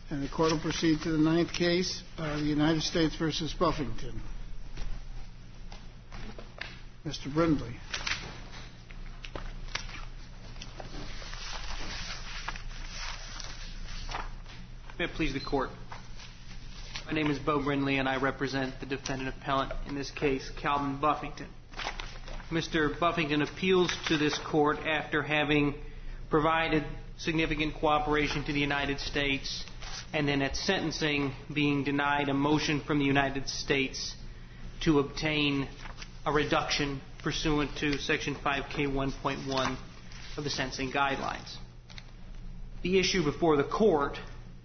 And the court will proceed to the ninth case, the United States versus Buffington. Mr. Brindley. May it please the court. My name is Beau Brindley, and I represent the defendant appellant in this case, Calvin Buffington. Mr. Buffington appeals to this court after having provided significant cooperation to the United States and then at sentencing being denied a motion from the United States to obtain a reduction pursuant to Section 5K1.1 of the sentencing guidelines. The issue before the court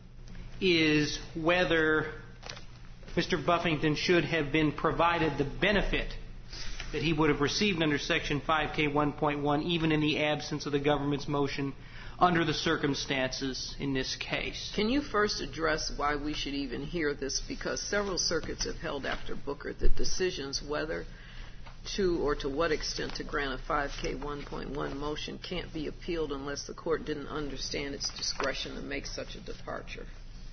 is whether Mr. Buffington should have been provided the benefit that he would have received under Section 5K1.1 even in the absence of the government's motion under the circumstances in this case. Can you first address why we should even hear this? Because several circuits have held after Booker that decisions whether to or to what extent to grant a 5K1.1 motion can't be appealed unless the court didn't understand its discretion to make such a departure.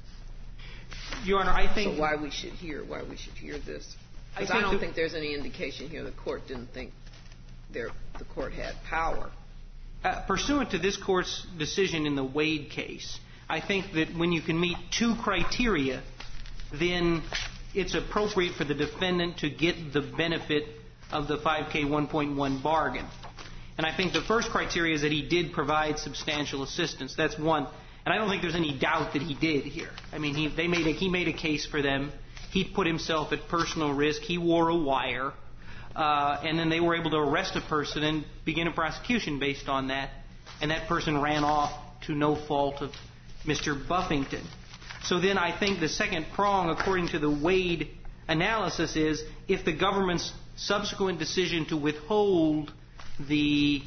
Your Honor, I think... So why we should hear this? Because I don't think there's any indication here the court didn't think the court had power. Pursuant to this court's decision in the Wade case, I think that when you can meet two criteria, then it's appropriate for the defendant to get the benefit of the 5K1.1 bargain. And I think the first criteria is that he did provide substantial assistance. That's one. And I don't think there's any doubt that he did here. I mean, he made a case for them. He put himself at personal risk. He wore a wire. And then they were able to arrest a person and begin a prosecution based on that. And that person ran off to no fault of Mr. Buffington. So then I think the second prong, according to the Wade analysis, is if the government's subsequent decision to withhold the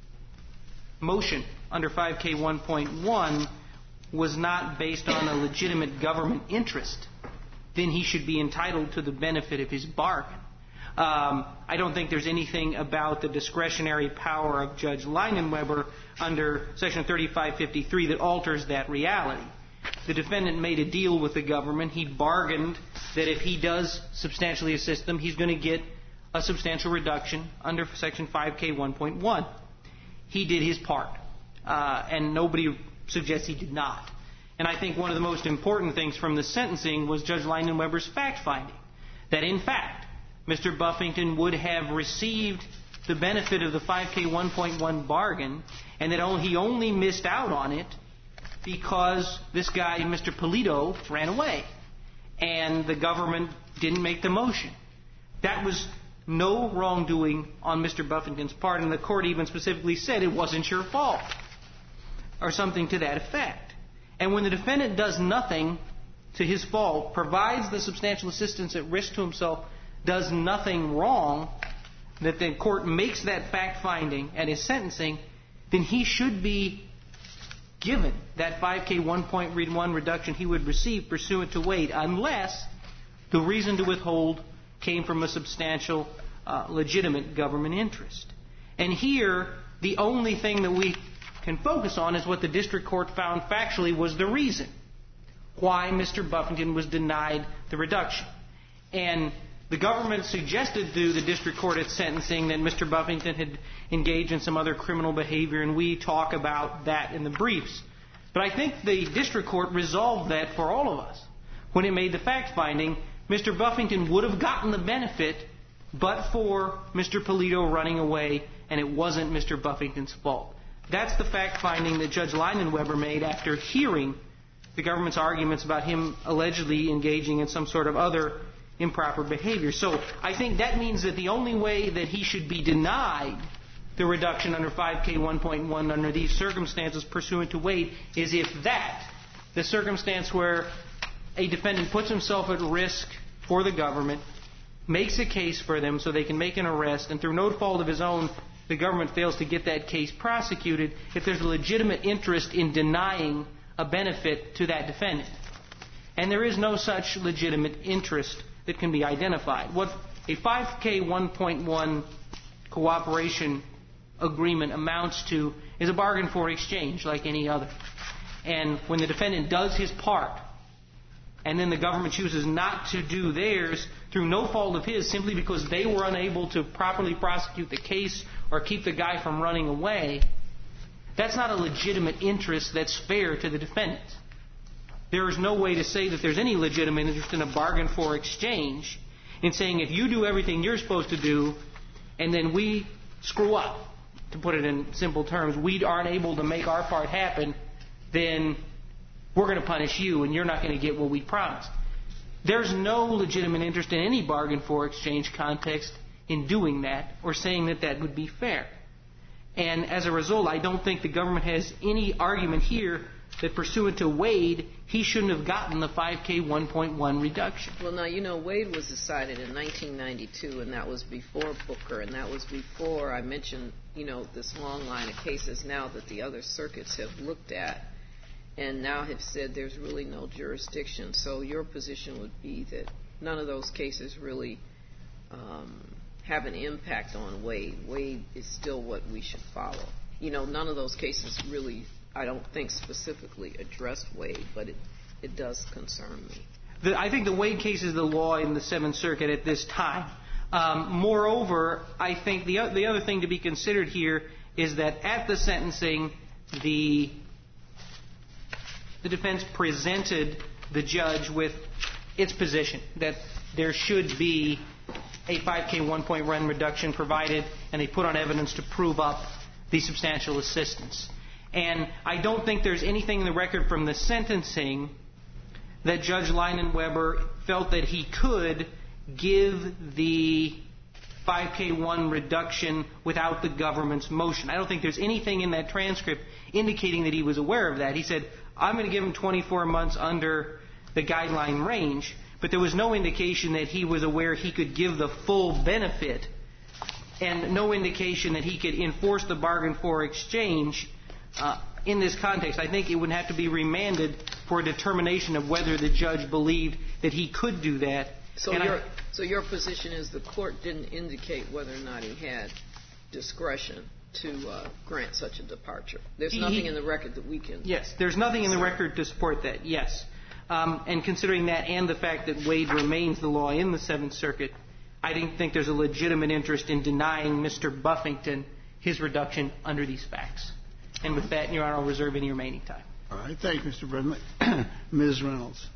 motion under 5K1.1 was not based on a legitimate government interest, then he should be entitled to the benefit of his bargain. I don't think there's anything about the discretionary power of Judge Leinenweber under Section 3553 that alters that reality. The defendant made a deal with the government. He bargained that if he does substantially assist them, he's going to get a substantial reduction under Section 5K1.1. He did his part, and nobody suggests he did not. And I think one of the most important things from the sentencing was Judge Leinenweber's fact-finding, that in fact, Mr. Buffington would have received the benefit of the 5K1.1 bargain, and that he only missed out on it because this guy, Mr. Polito, ran away, and the government didn't make the motion. That was no wrongdoing on Mr. Buffington's part, and the court even specifically said it wasn't your fault, or something to that effect. And when the defendant does nothing to his fault, provides the substantial assistance at risk to himself, does nothing wrong, that the court makes that fact-finding at his sentencing, then he should be given that 5K1.1 reduction he would receive pursuant to Wade, unless the reason to withhold came from a substantial, legitimate government interest. And here, the only thing that we can focus on is what the district court found factually was the reason why Mr. Buffington was denied the reduction. And the government suggested to the district court at sentencing that Mr. Buffington had engaged in some other criminal behavior, and we talk about that in the briefs. But I think the district court resolved that for all of us. When it made the fact-finding, Mr. Buffington would have gotten the benefit but for Mr. Polito running away, and it wasn't Mr. Buffington's fault. That's the fact-finding that Judge Leinenweber made after hearing the government's arguments about him allegedly engaging in some sort of other improper behavior. So I think that means that the only way that he should be denied the reduction under 5K1.1 under these circumstances pursuant to Wade is if the circumstance where a defendant puts himself at risk for the government, makes a case for them so they can make an arrest, and through no fault of his own, the government fails to get that case prosecuted, if there's a legitimate interest in denying a benefit to that defendant. And there is no such legitimate interest that can be identified. What a 5K1.1 cooperation agreement amounts to is a bargain for exchange like any other. And when the defendant does his part and then the government chooses not to do theirs through no fault of his, simply because they were unable to properly prosecute the case or keep the guy from running away, that's not a legitimate interest that's fair to the defendant. There is no way to say that there's any legitimate interest in a bargain for exchange in saying if you do everything you're supposed to do and then we screw up, to put it in simple terms, we aren't able to make our part happen, then we're going to punish you and you're not going to get what we promised. There's no legitimate interest in any bargain for exchange context in doing that or saying that that would be fair. And as a result, I don't think the government has any argument here that pursuant to Wade, he shouldn't have gotten the 5K 1.1 reduction. Well, now, you know, Wade was decided in 1992, and that was before Booker, and that was before I mentioned, you know, this long line of cases now that the other circuits have looked at and now have said there's really no jurisdiction. So your position would be that none of those cases really have an impact on Wade. Wade is still what we should follow. You know, none of those cases really, I don't think, specifically addressed Wade, but it does concern me. I think the Wade case is the law in the Seventh Circuit at this time. Moreover, I think the other thing to be considered here is that at the sentencing, the defense presented the judge with its position that there should be a 5K 1-point run reduction provided, and they put on evidence to prove up the substantial assistance. And I don't think there's anything in the record from the sentencing that Judge Leinenweber felt that he could give the 5K 1 reduction without the government's motion. I don't think there's anything in that transcript indicating that he was aware of that. He said, I'm going to give him 24 months under the guideline range, but there was no indication that he was aware he could give the full benefit and no indication that he could enforce the bargain for exchange in this context. I think it would have to be remanded for a determination of whether the judge believed that he could do that. So your position is the court didn't indicate whether or not he had discretion to grant such a departure. There's nothing in the record that we can... Yes, there's nothing in the record to support that, yes. And considering that and the fact that Wade remains the law in the Seventh Circuit, I didn't think there's a legitimate interest in denying Mr. Buffington his reduction under these facts. And with that, Your Honor, I'll reserve any remaining time. All right. Thank you, Mr. Brindley. Ms. Reynolds.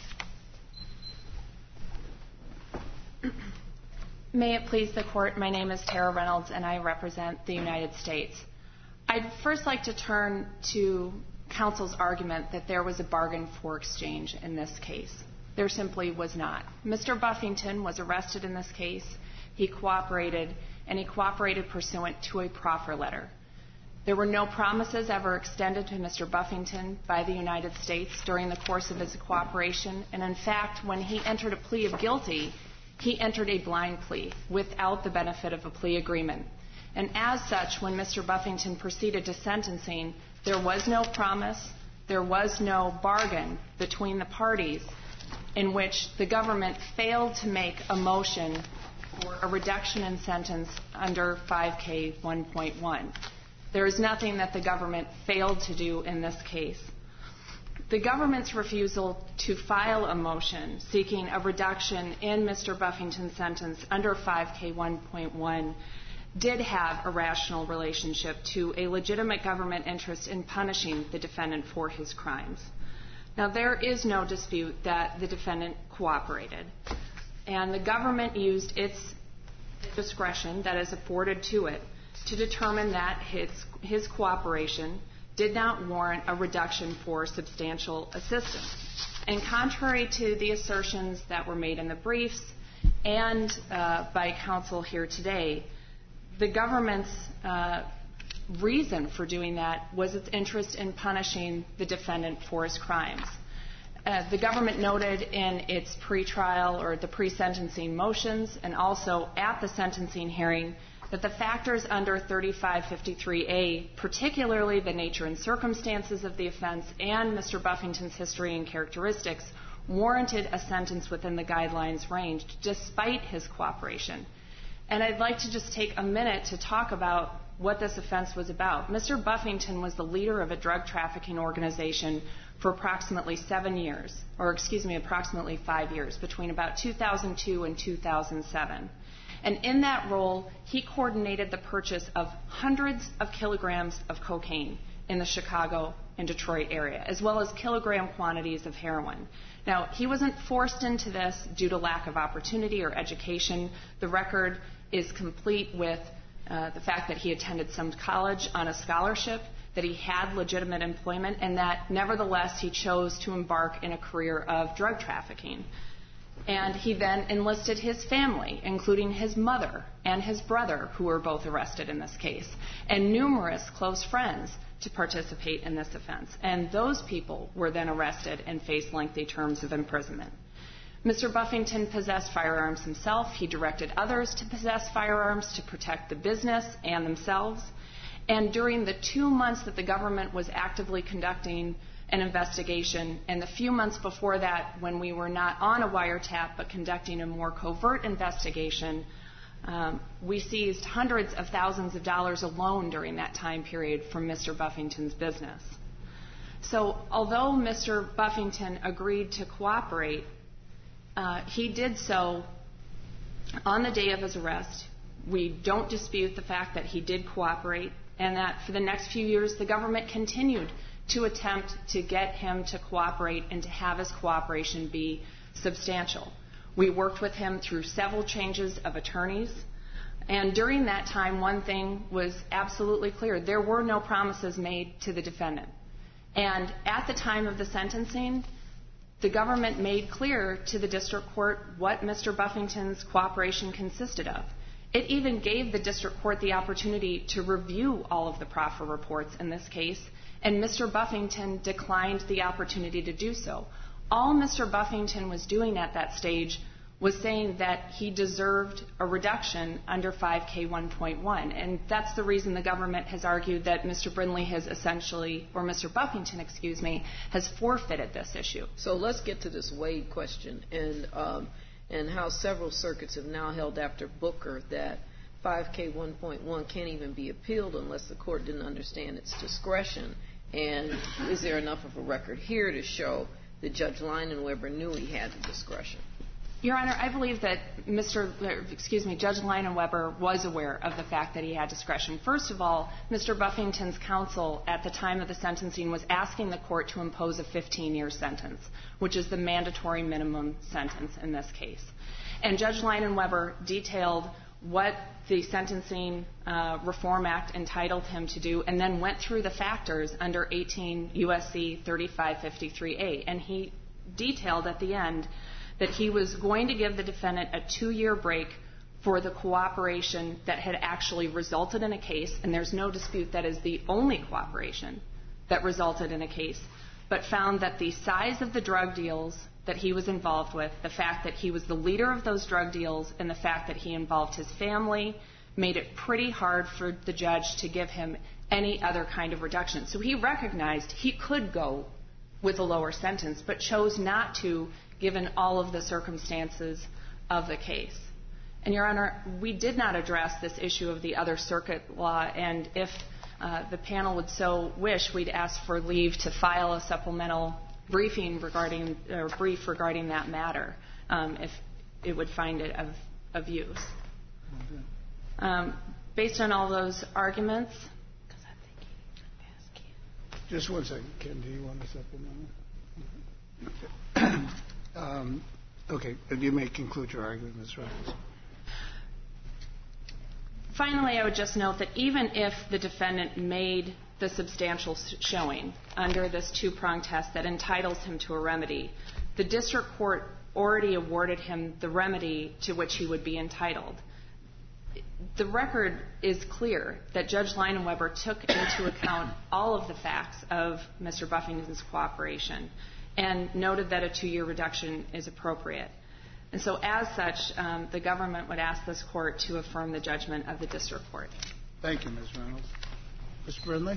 May it please the Court, my name is Tara Reynolds, and I represent the United States. I'd first like to turn to counsel's argument that there was a bargain for exchange in this case. There simply was not. Mr. Buffington was arrested in this case. He cooperated, and he cooperated pursuant to a proffer letter. There were no promises ever extended to Mr. Buffington by the United States during the course of his cooperation, and in fact, when he entered a plea of guilty, he entered a blind plea without the benefit of a plea agreement. And as such, when Mr. Buffington proceeded to sentencing, there was no promise, there was no bargain between the parties in which the government failed to make a motion for a reduction in sentence under 5K 1.1. There is nothing that the government failed to do in this case. The government's refusal to file a motion seeking a reduction in Mr. Buffington's sentence under 5K 1.1 did have a rational relationship to a legitimate government interest in punishing the defendant for his crimes. Now, there is no dispute that the defendant cooperated, and the government used its discretion that is afforded to it to determine that his cooperation did not warrant a reduction for substantial assistance. And contrary to the assertions that were made in the briefs and by counsel here today, the government's reason for doing that was its interest in punishing the defendant for his crimes. The government noted in its pretrial or the pre-sentencing motions and also at the sentencing hearing that the factors under 3553A, particularly the nature and circumstances of the offense and Mr. Buffington's history and characteristics, warranted a sentence within the guidelines range despite his cooperation. And I'd like to just take a minute to talk about what this offense was about. Mr. Buffington was the leader of a drug trafficking organization for approximately 7 years, or approximately 5 years, between about 2002 and 2007. And in that role, he coordinated the purchase of hundreds of kilograms of cocaine in the Chicago and Detroit area, as well as kilogram quantities of heroin. Now, he wasn't forced into this due to lack of opportunity or education. The record is complete with the fact that he attended some college on a scholarship, that he had legitimate employment, and that nevertheless he chose to embark in a career of drug trafficking. And he then enlisted his family, including his mother and his brother, who were both arrested in this case, and numerous close friends to participate in this offense. And those people were then arrested and faced lengthy terms of imprisonment. Mr. Buffington possessed firearms himself. He directed others to possess firearms to protect the business and themselves. And during the 2 months that the government was actively conducting an investigation, and the few months before that when we were not on a wiretap but conducting a more covert investigation, we seized hundreds of thousands of dollars alone during that time period from Mr. Buffington's business. So although Mr. Buffington agreed to cooperate, he did so on the day of his arrest. We don't dispute the fact that he did cooperate, and that for the next few years the government continued to attempt to get him to cooperate and to have his cooperation be substantial. We worked with him through several changes of attorneys, and during that time one thing was absolutely clear. There were no promises made to the defendant. And at the time of the sentencing, the government made clear to the district court what Mr. Buffington's cooperation consisted of. It even gave the district court the opportunity to review all of the proffer reports in this case, and Mr. Buffington declined the opportunity to do so. All Mr. Buffington was doing at that stage was saying that he deserved a reduction under 5K1.1, and that's the reason the government has argued that Mr. Brindley has essentially, or Mr. Buffington, has forfeited this issue. So let's get to this Wade question and how several circuits have now held after Booker that 5K1.1 can't even be appealed unless the court didn't understand its discretion. And is there enough of a record here to show that Judge Leinenweber knew he had the discretion? Your Honor, I believe that Judge Leinenweber was aware of the fact that he had discretion. First of all, Mr. Buffington's counsel at the time of the sentencing was asking the court to impose a 15-year sentence, which is the mandatory minimum sentence in this case. And Judge Leinenweber detailed what the Sentencing Reform Act entitled him to do, and then went through the factors under 18 U.S.C. 3553A. And he detailed at the end that he was going to give the defendant a 2-year break for the cooperation that had actually resulted in a case, and there's no dispute that is the only cooperation that resulted in a case, but found that the size of the drug deals that he was involved with, the fact that he was the leader of those drug deals, and the fact that he involved his family made it pretty hard for the judge to give him any other kind of reduction. So he recognized he could go with a lower sentence, but chose not to, given all of the circumstances of the case. And, Your Honor, we did not address this issue of the other circuit law, and if the panel would so wish, we'd ask for leave to file a supplemental brief regarding that matter, if it would find it of use. Based on all those arguments. Just one second, Ken. Do you want a supplemental? Okay, you may conclude your argument, Ms. Reynolds. Finally, I would just note that even if the defendant made the substantial showing under this two-pronged test that entitles him to a remedy, the district court already awarded him the remedy to which he would be entitled. The record is clear that Judge Leinenweber took into account all of the facts of Mr. Buffington's cooperation and noted that a 2-year reduction is appropriate. And so as such, the government would ask this court to affirm the judgment of the district court. Thank you, Ms. Reynolds. Mr. Brindley?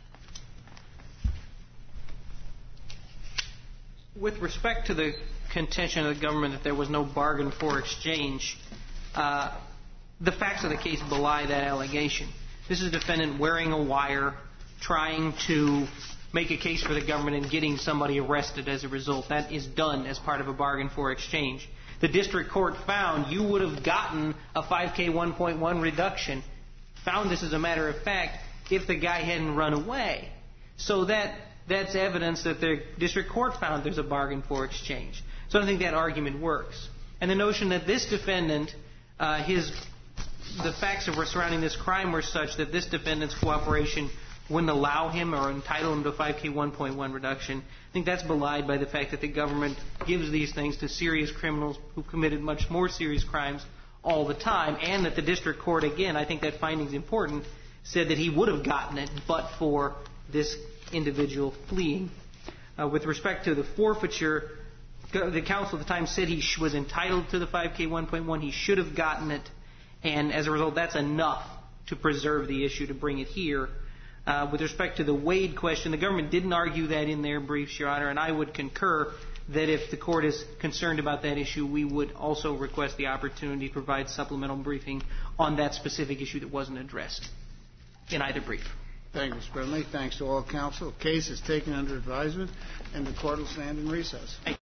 With respect to the contention of the government that there was no bargain for exchange, the facts of the case belie that allegation. This is a defendant wearing a wire, trying to make a case for the government in getting somebody arrested as a result. That is done as part of a bargain for exchange. The district court found you would have gotten a 5K 1.1 reduction, found this as a matter of fact, if the guy hadn't run away. So that's evidence that the district court found there's a bargain for exchange. So I don't think that argument works. And the notion that this defendant, the facts surrounding this crime were such that this defendant's cooperation wouldn't allow him or entitle him to a 5K 1.1 reduction, I think that's belied by the fact that the government gives these things to serious criminals who committed much more serious crimes all the time, and that the district court, again, I think that finding's important, said that he would have gotten it but for this individual fleeing. With respect to the forfeiture, the counsel at the time said he was entitled to the 5K 1.1. He should have gotten it, and as a result, that's enough to preserve the issue to bring it here. With respect to the Wade question, the government didn't argue that in their briefs, Your Honor, and I would concur that if the court is concerned about that issue, we would also request the opportunity to provide supplemental briefing on that specific issue that wasn't addressed in either brief. Thank you, Mr. Brennan. Thanks to all counsel. The case is taken under advisement, and the court will stand in recess.